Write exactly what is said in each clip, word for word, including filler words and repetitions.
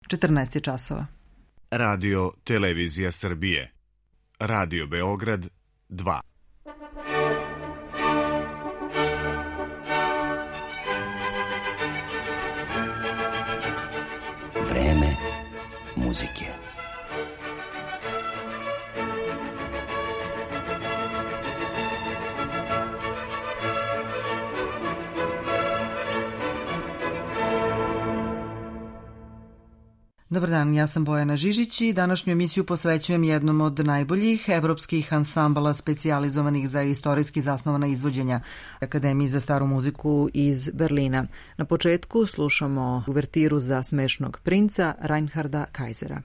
četrnaest je časova. Radio Televizija Srbije. Radio Beograd dva. Vreme muzike. Dobar dan, ja sam Bojana Žižić i današnju emisiju posvećujem jednom od najboljih evropskih ansambala specijalizovanih za istorijski zasnovana izvođenja Akademiji za staru muziku iz Berlina. Na početku slušamo uvertiru za Smešnog princa Reinharda Kaisera.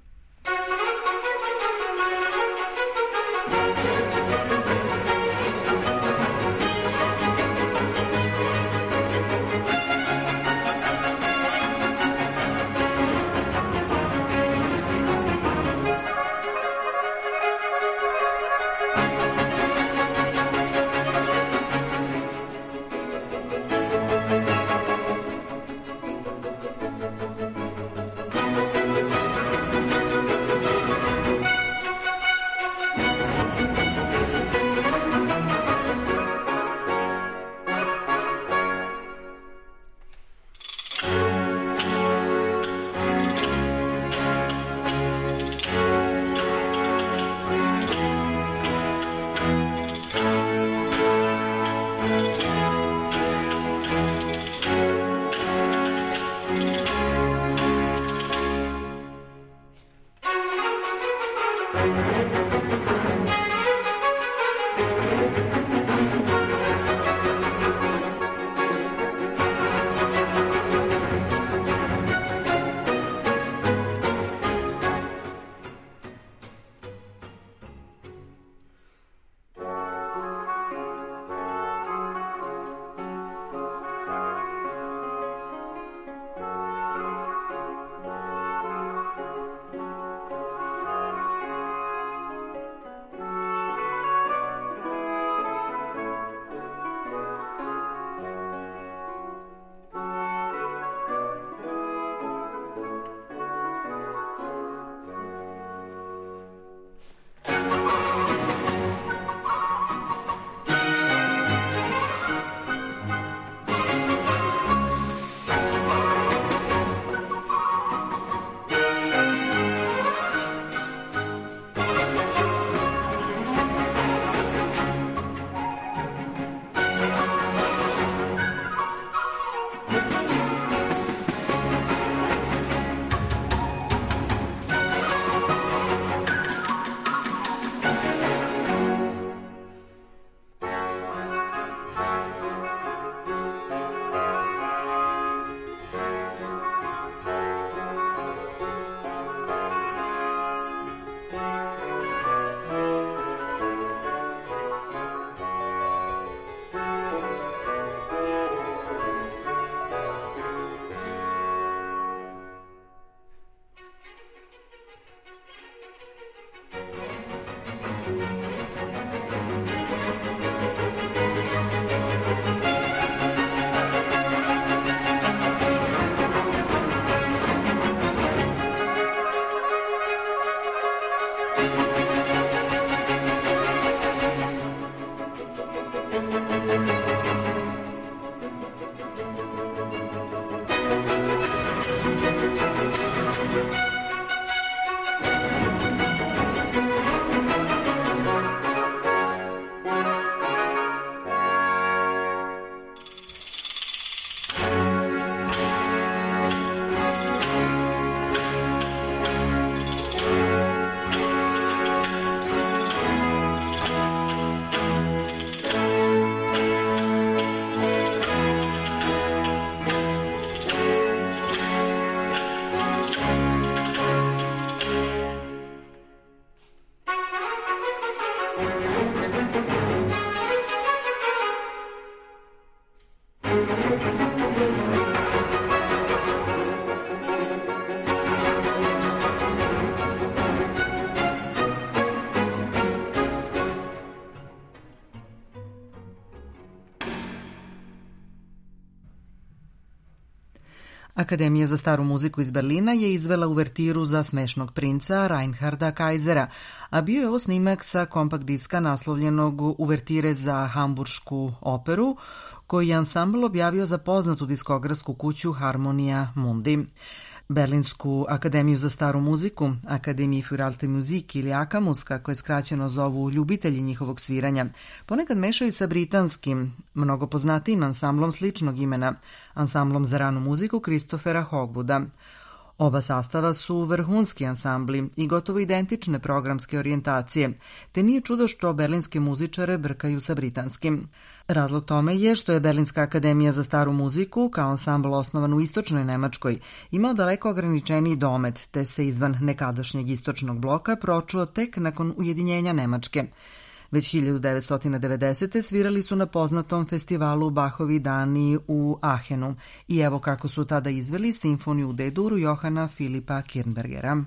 Akademija za staru muziku iz Berlina je izvela uvertiru za Smešnog princa Reinharda Kaisera, a bio je ovo snimak sa kompakt diska naslovljenog Uvertire za Hamburšku operu, koji je ansambl objavio za poznatu diskografsku kuću Harmonia Mundi. Berlinsku akademiju za staru muziku, Akademie für alte Musik ili Akamus, kako je skraćeno zovu ljubitelji njihovog sviranja, ponekad mešaju sa britanskim, mnogo poznatijim ansamblom sličnog imena, ansamblom za ranu muziku Christophera Hogwooda. Oba sastava su vrhunski ansambli i gotovo identične programske orijentacije, te nije čudo što berlinske muzičare brkaju sa britanskim. Razlog tome je što je Berlinska akademija za staru muziku, kao ansambl osnovan u istočnoj Nemačkoj, imao daleko ograničeniji domet, te se izvan nekadašnjeg istočnog bloka pročuo tek nakon ujedinjenja Nemačke. Već hiljadu devetsto devedesete. svirali su na poznatom festivalu Bachovi dani u Aachenu i evo kako su tada izveli simfoniju u D-duru Johana Filipa Kirnbergera.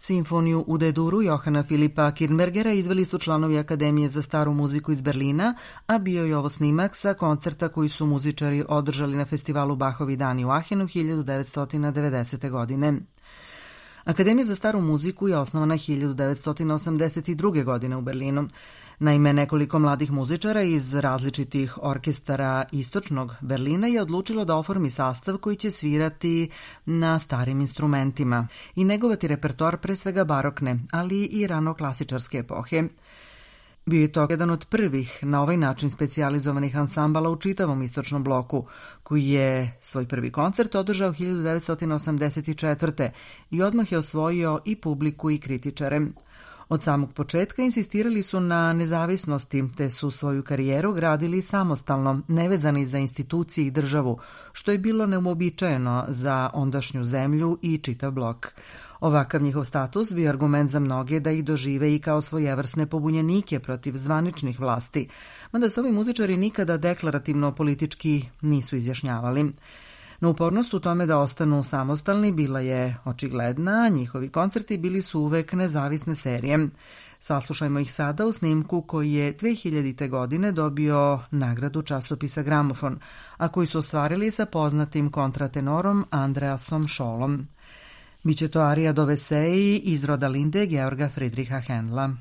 Simfoniju u D-duru Johana Filipa Kirnbergera izveli su članovi Akademije za staru muziku iz Berlina, a bio je ovo snimak sa koncerta koji su muzičari održali na festivalu Bahovi dani u Ahenu hiljadu devetsto devedesete. godine. Akademija za staru muziku je osnovana hiljadu devetsto osamdeset druge. godine u Berlinu. Naime, nekoliko mladih muzičara iz različitih orkestara istočnog Berlina je odlučilo da oformi sastav koji će svirati na starim instrumentima i negovati repertoar pre svega barokne, ali i rano klasičarske epohe. Bio je to jedan od prvih na ovaj način specijalizovanih ansambala u čitavom istočnom bloku, koji je svoj prvi koncert održao hiljadu devetsto osamdeset četvrte. i odmah je osvojio i publiku i kritičare. Od samog početka insistirali su na nezavisnosti, te su svoju karijeru gradili samostalno, nevezani za institucije i državu, što je bilo neuobičajeno za ondašnju zemlju i čitav blok. Ovakav njihov status bio argument za mnoge da ih dožive i kao svojevrsne pobunjenike protiv zvaničnih vlasti, mada se ovi muzičari nikada deklarativno politički nisu izjašnjavali. No upornost u tome da ostanu samostalni bila je očigledna, a njihovi koncerti bili su uvek nezavisne serije. Saslušajmo ih sada u snimku koji je dve hiljadite. godine dobio nagradu časopisa Gramofon, a koji su ostvarili sa poznatim kontratenorom Andreasom Schollom. Biće to arija do Veseji iz Rodalinde Georga Friedricha Händla.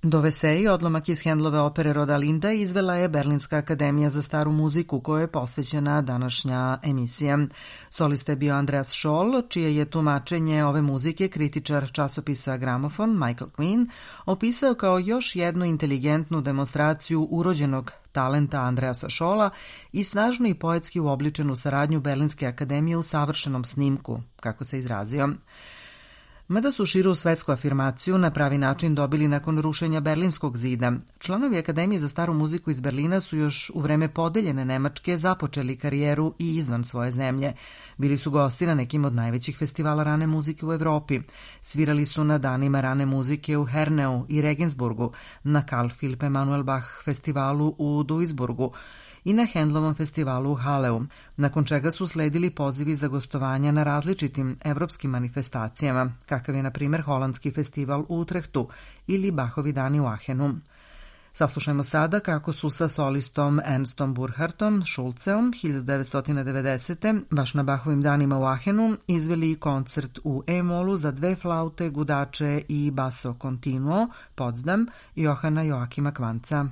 Dovesei, odlomak iz Handlove opere Rodalinda, izvela je Berlinska akademija za staru muziku, kojoj je posvećena današnja emisija. Solista je bio Andreas Scholl, čije je tumačenje ove muzike kritičar časopisa Gramofon Michael Quinn opisao kao još jednu inteligentnu demonstraciju urođenog talenta Andreasa Scholla i snažnu i poetski uobličenu saradnju Berlinske akademije u savršenom snimku, kako se izrazio. Mada su širu svetsku afirmaciju na pravi način dobili nakon rušenja Berlinskog zida, članovi Akademije za staru muziku iz Berlina su još u vreme podeljene Nemačke započeli karijeru i izvan svoje zemlje. Bili su gosti na nekim od najvećih festivala rane muzike u Evropi. Svirali su na danima rane muzike u Herneu i Regensburgu, na Karl Philipp Emanuel Bach festivalu u Duisburgu i na Handlovom festivalu u Haleu, nakon čega su sledili pozivi za gostovanja na različitim evropskim manifestacijama, kakav je na primjer Holandski festival u Utrehtu ili Bachovi dani u Aachenu. Saslušajmo sada kako su sa solistom Ernstom Burkhardtom Schulzeom hiljadu devetsto devedesete. baš na Bachovim danima u Aachenu izveli koncert u E-molu za dve flaute, gudače i basso continuo, Potsdam, Johana Joakima Kvanca.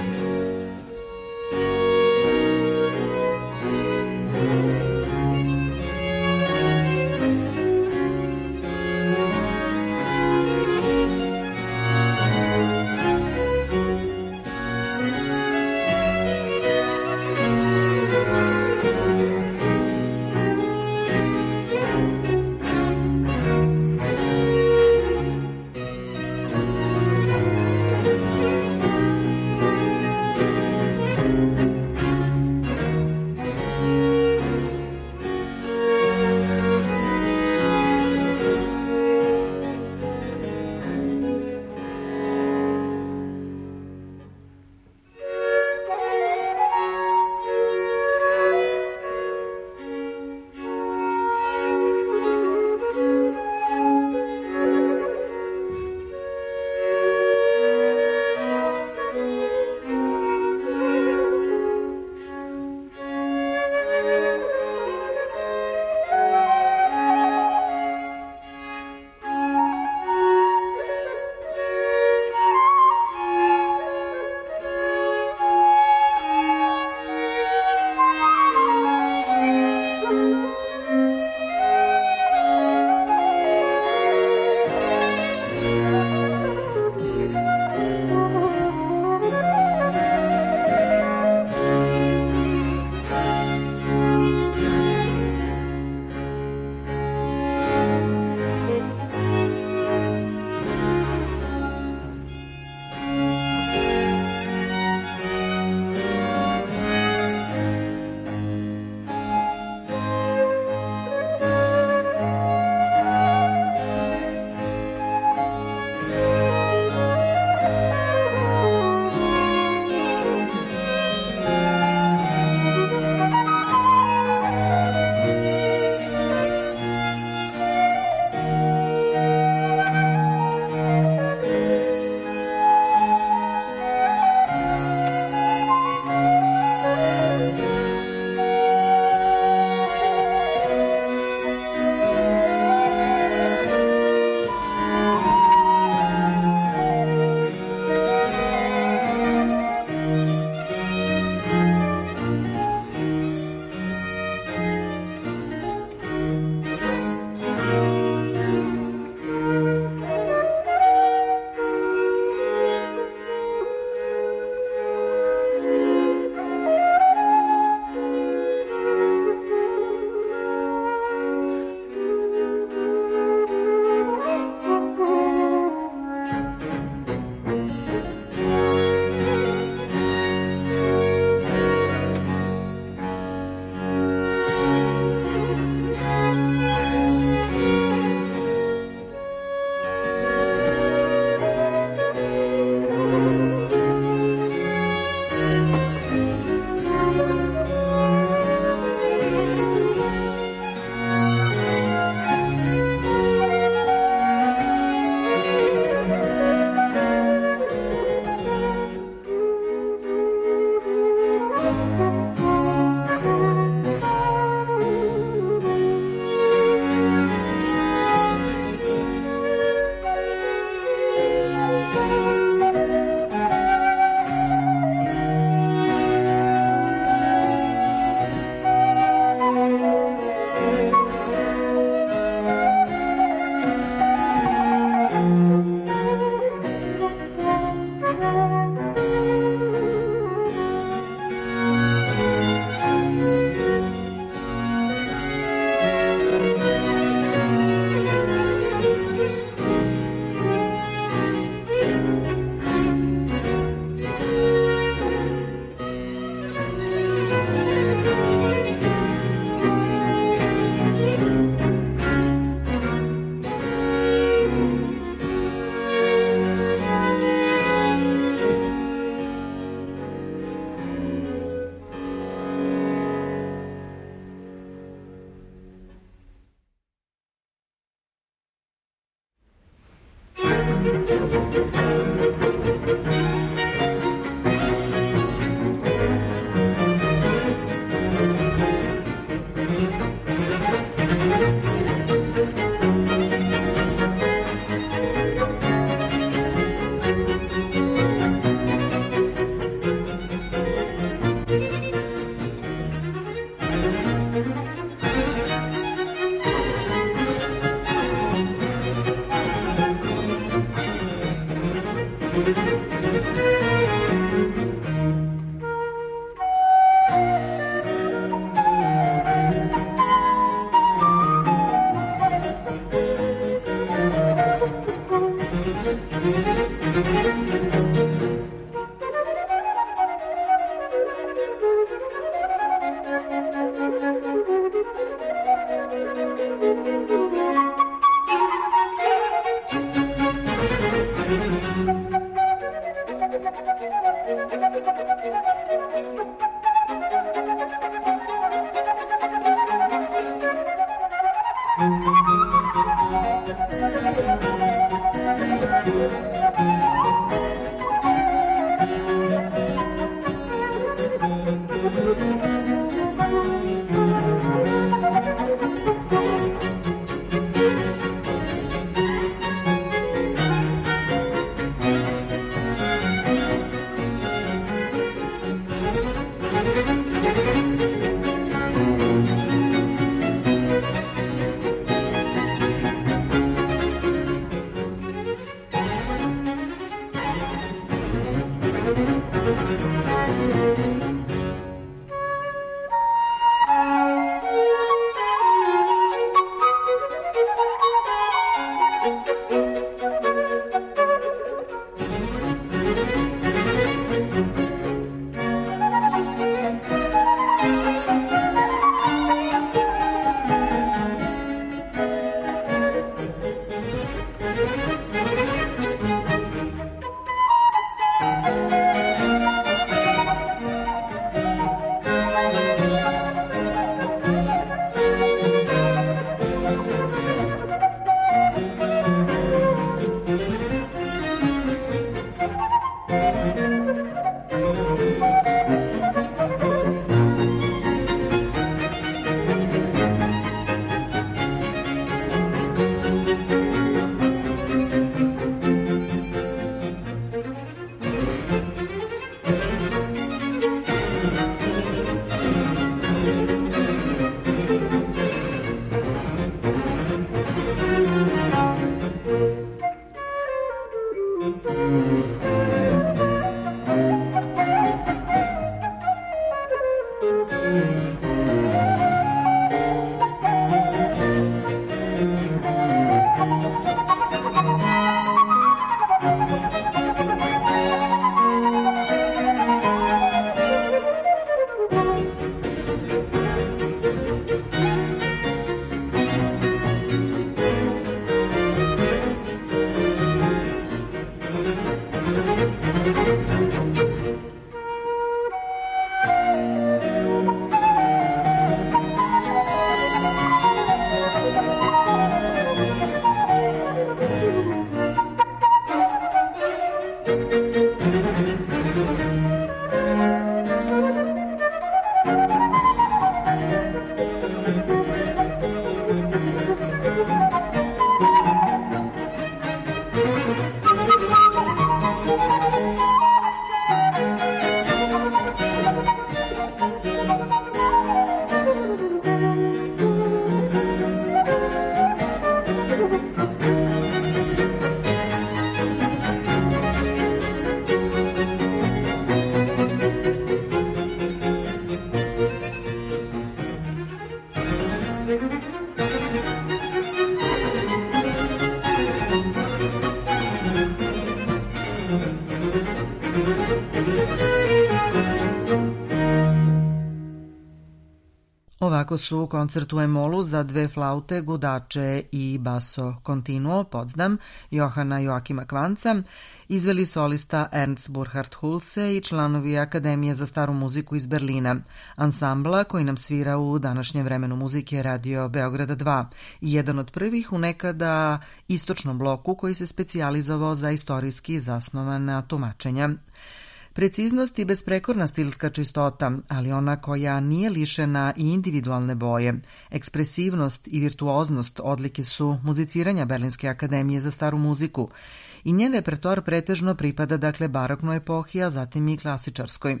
Ovako su koncert u E-molu za dve flaute, gudače i basso continuo Potsdam Johana Joakima Kvanca izveli solista Ernst Burkhard Hulse i članovi Akademije za staru muziku iz Berlina, ansambla koji nam svira u današnjem vremenu muzike Radio Beograda dva i jedan od prvih u nekada istočnom bloku koji se specijalizovao za istorijski zasnovana tumačenja. Preciznost i besprekorna stilska čistota, ali ona koja nije lišena i individualne boje, ekspresivnost i virtuoznost odlike su muziciranja Berlinske akademije za staru muziku i njen repertoar pretežno pripada dakle baroknoj epohi, a zatim i klasičarskoj.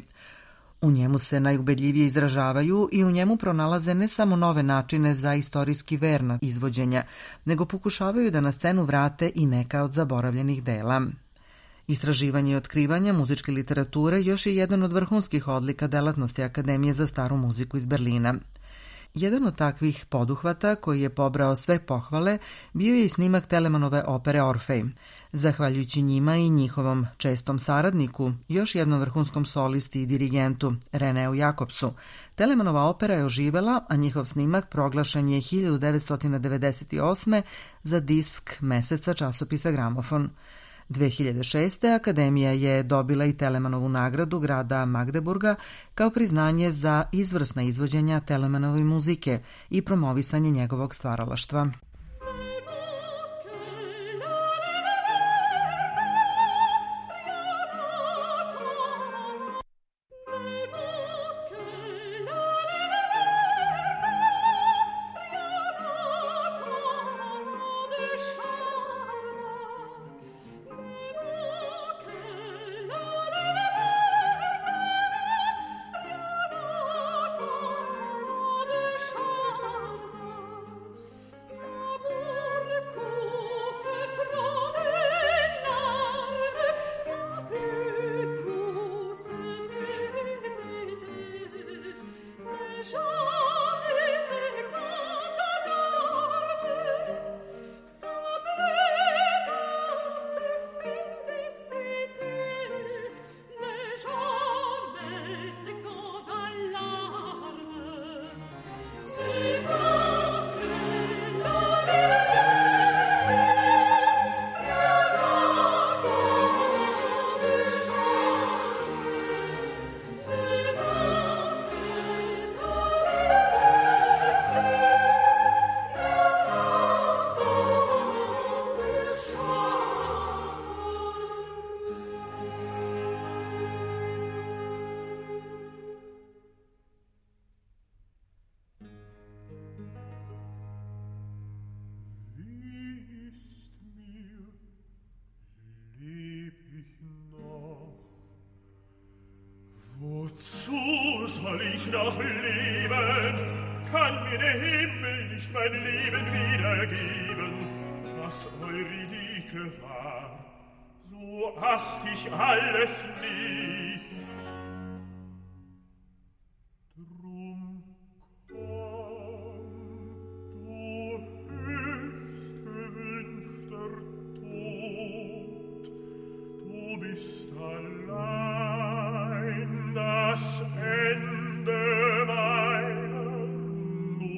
U njemu se najubedljivije izražavaju i u njemu pronalaze ne samo nove načine za istorijski verna izvođenja, nego pokušavaju da na scenu vrate i neka od zaboravljenih dela. Istraživanje i otkrivanje muzičke literature još je jedan od vrhunskih odlika delatnosti Akademije za staru muziku iz Berlina. Jedan od takvih poduhvata koji je pobrao sve pohvale bio je i snimak Telemanove opere Orfej. Zahvaljujući njima i njihovom čestom saradniku, još jednom vrhunskom solisti i dirigentu, Reneu Jakobsu, Telemanova opera je oživela, a njihov snimak proglašen je hiljadu devetsto devedeset osme za disk meseca časopisa Gramofon. dve hiljade šeste. Akademija je dobila i Telemanovu nagradu grada Magdeburga kao priznanje za izvrsna izvođenja Telemanove muzike i promovisanje njegovog stvaralaštva. Wozu soll ich noch leben? Kann mir der Himmel nicht mein Leben wiedergeben? Was Eurydike war, so acht ich alles nicht. Drum komm, du höchst gewünschter Tod, du bist allein das Ende meiner Not.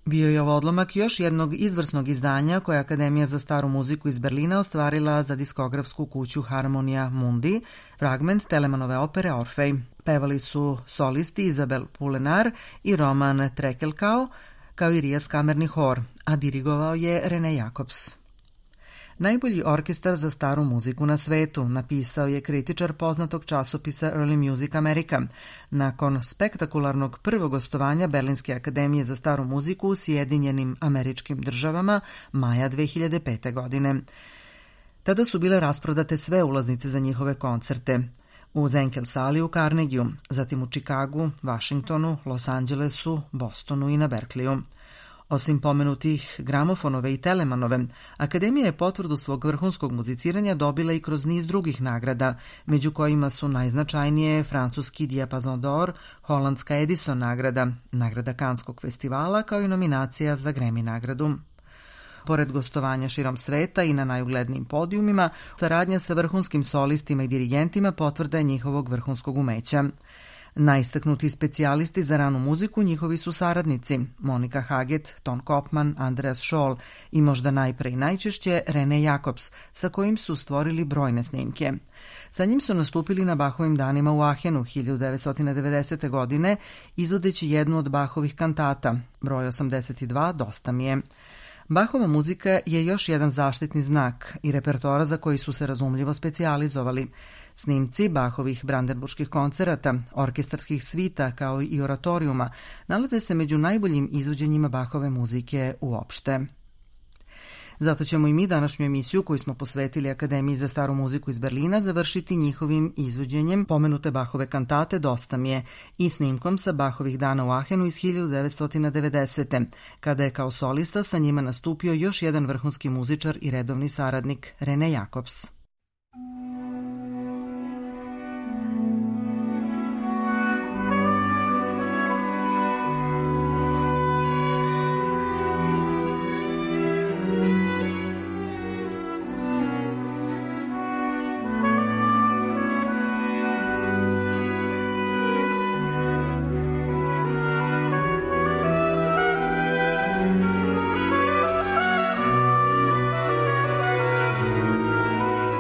Bio je ovo odlomak još jednog izvrsnog izdanja koje je Akademija za staru muziku iz Berlina ostvarila za diskografsku kuću Harmonia Mundi, fragment Telemanove opere Orfej. Pevali su solisti Izabel Pulenar i Roman Trekelkau, kao i Rias kamerni hor, a dirigovao je Rene Jacobs. Najbolji orkestar za staru muziku na svetu, napisao je kritičar poznatog časopisa Early Music America, nakon spektakularnog prvog gostovanja Berlinske akademije za staru muziku u Sjedinjenim Američkim Državama maja dve hiljade pete. godine. Tada su bile rasprodate sve ulaznice za njihove koncerte. U Zenkel sali u Carnegiju, zatim u Čikagu, Vašingtonu, Los Angelesu, Bostonu i na Berkliju. Osim pomenutih Gramofonove i Telemanove, Akademija je potvrdu svog vrhunskog muziciranja dobila i kroz niz drugih nagrada, među kojima su najznačajnije francuski Diapason d'Or, holandska Edison nagrada, nagrada Kanskog festivala, kao i nominacija za Grammy nagradu. Pored gostovanja širom sveta i na najuglednijim podijumima, saradnja sa vrhunskim solistima i dirigentima potvrda je njihovog vrhunskog umeća. Najistaknuti specijalisti za ranu muziku njihovi su saradnici Monika Haget, Ton Kopman, Andreas Scholl i možda najpre i najčešće Rene Jacobs, sa kojim su stvorili brojne snimke. Sa njim su nastupili na Bachovim danima u Ahenu hiljadu devetsto devedesete. godine, izvodeći jednu od Bachovih kantata, broj osamdeset dva, Dosta mi je. Bachova muzika je još jedan zaštitni znak i repertoara za koji su se razumljivo specijalizovali. Snimci Bachovih brandenburških koncerata, orkestarskih svita kao i oratorijuma nalaze se među najboljim izvođenjima Bachove muzike uopšte. Zato ćemo i mi današnju emisiju koju smo posvetili Akademiji za staru muziku iz Berlina završiti njihovim izvođenjem pomenute Bachove kantate Dosta mi je i snimkom sa Bachovih dana u Ahenu iz hiljadu devetsto devedesete. kada je kao solista sa njima nastupio još jedan vrhunski muzičar i redovni saradnik Rene Jacobs. Thank you.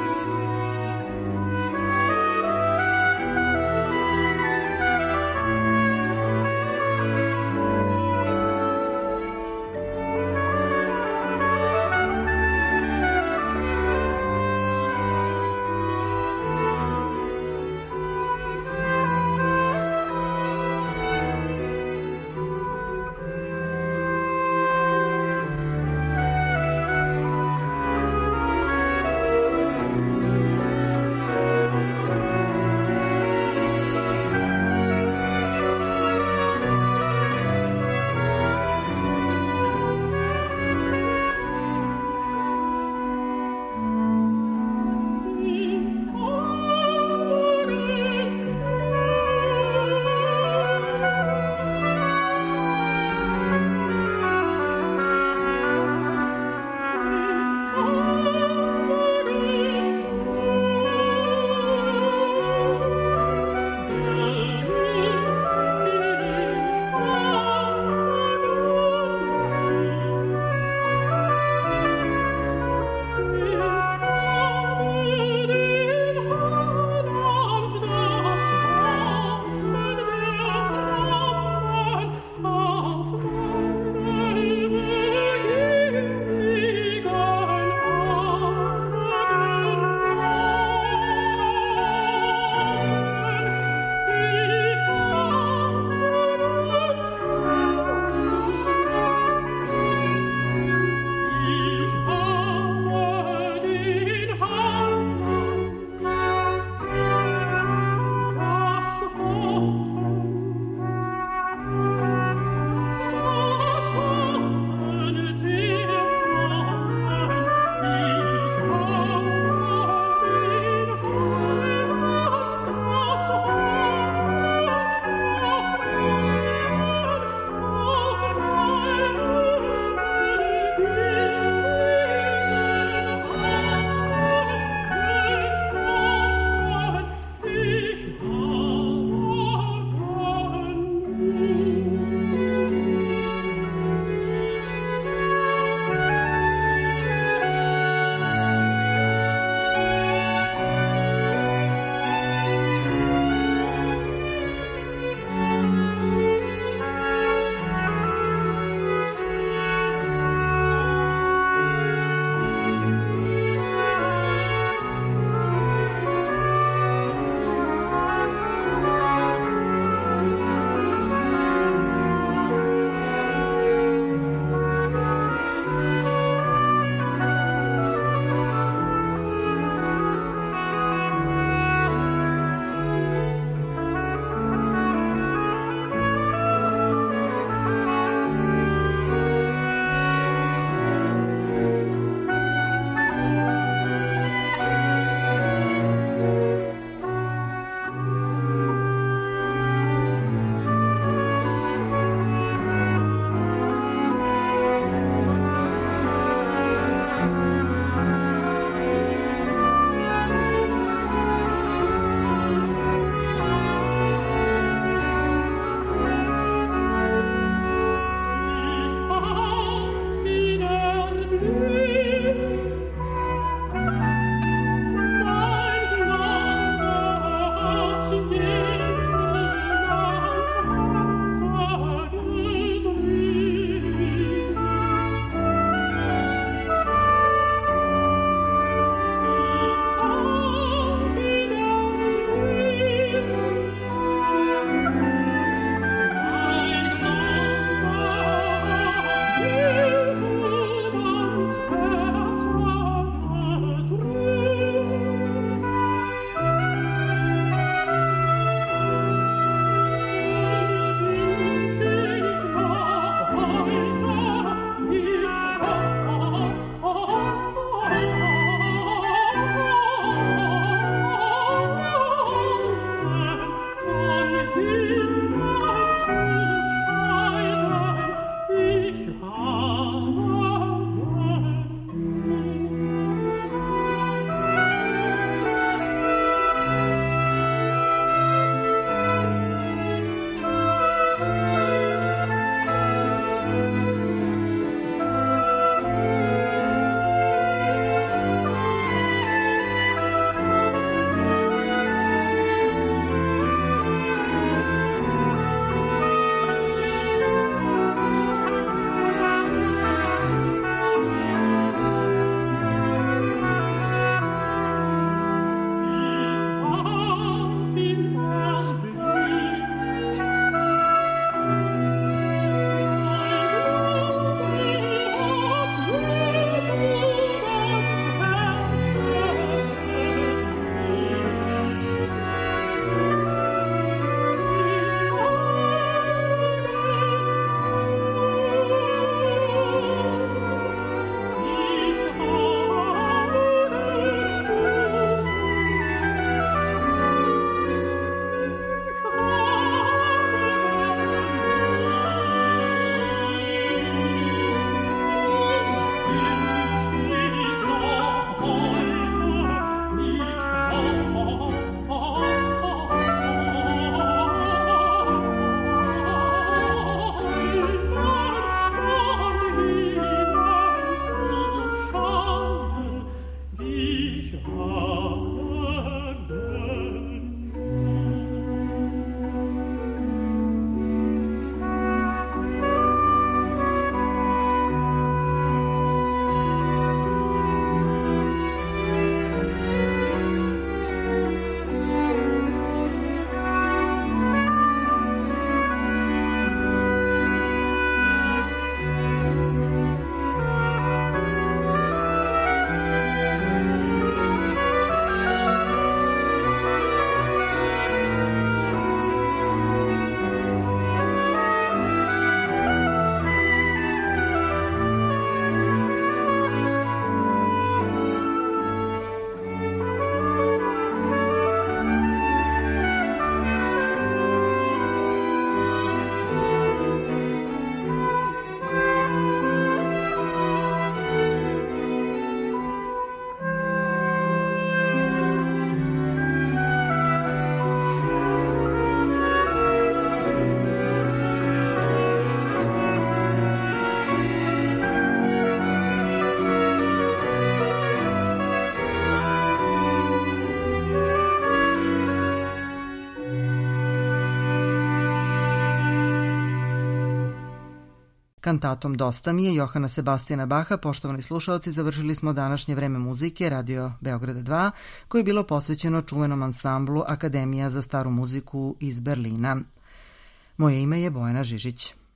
Kantatom Dosta mi je Johana Sebastijana Baha. Poštovani slušaoci, završili smo današnje vreme muzike Radio Beograda dva, koje je bilo posvećeno čuvenom ansamblu Akademija za staru muziku iz Berlina. Moje ime je Bojana Žižić.